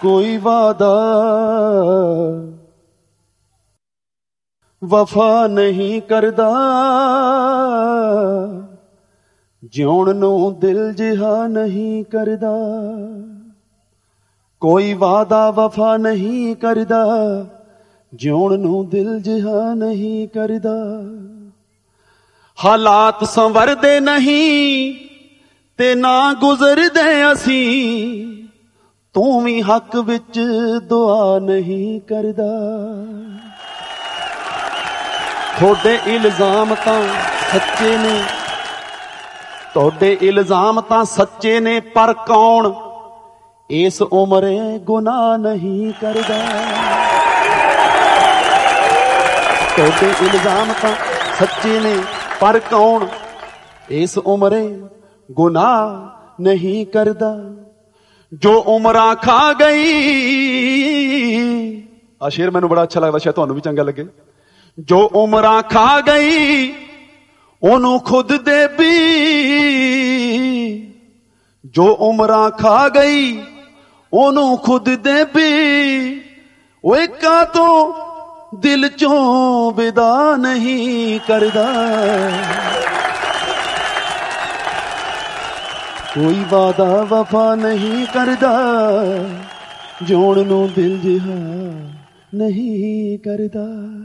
ਕੋਈ ਵਾਦਾ ਵਫਾ ਨਹੀਂ ਕਰਦਾ, ਜਿਉਣ ਨੂੰ ਦਿਲ ਜਿਹਾ ਨਹੀਂ ਕਰਦਾ। ਕੋਈ ਵਾਦਾ ਵਫਾ ਨਹੀਂ ਕਰਦਾ, ਜਿਉਣ ਨੂੰ ਦਿਲ ਜਿਹਾ ਨਹੀਂ ਕਰਦਾ। ਹਾਲਾਤ ਸੰਵਰਦੇ ਨਹੀਂ ਤੇ ਨਾ ਗੁਜ਼ਰਦੇ ਅਸੀਂ, ਤੂੰ ਵੀ ਹੱਕ ਵਿੱਚ ਦੁਆ ਨਹੀਂ ਕਰਦਾ। ਤੁਹਾਡੇ ਇਲਜ਼ਾਮ ਤਾਂ ਸੱਚੇ ਨੇ, ਤੁਹਾਡੇ ਇਲਜ਼ਾਮ ਤਾਂ ਸੱਚੇ ਨੇ, ਪਰ ਕੌਣ ਇਸ ਉਮਰੇ ਗੁਨਾਹ ਨਹੀਂ ਕਰਦਾ। ਤੁਹਾਡੇ ਇਲਜ਼ਾਮ ਤਾਂ ਸੱਚੇ ਨੇ, ਪਰ ਕੌਣ ਇਸ ਉਮਰੇ ਗੁਨਾਹ ਨਹੀਂ ਕਰਦਾ। ਜੋ ਉਮਰਾਂ ਖਾ ਗਈ, ਆ ਸ਼ੇਰ ਮੈਨੂੰ ਬੜਾ ਅੱਛਾ ਲੱਗਦਾ, ਸ਼ਾਇਦ ਤੁਹਾਨੂੰ ਵੀ ਚੰਗਾ ਲੱਗੇ। ਜੋ ਉਮਰਾਂ ਖਾ ਗਈ ਉਹਨੂੰ ਖੁਦ ਦੇ ਵੀ, ਜੋ ਉਮਰਾਂ ਖਾ ਗਈ ਉਹਨੂੰ ਖੁਦ ਦੇ ਵੀ। ਓਏ ਕਾਤੋਂ ਦਿਲ ਚੋਂ ਵਿਦਾ ਨਹੀਂ ਕਰਦਾ। ਕੋਈ ਵਾਦਾ ਵਫਾ ਨਹੀਂ ਕਰਦਾ, ਜਿਉਣ ਨੂੰ ਦਿਲ ਜਿਹਾ ਨਹੀਂ ਕਰਦਾ।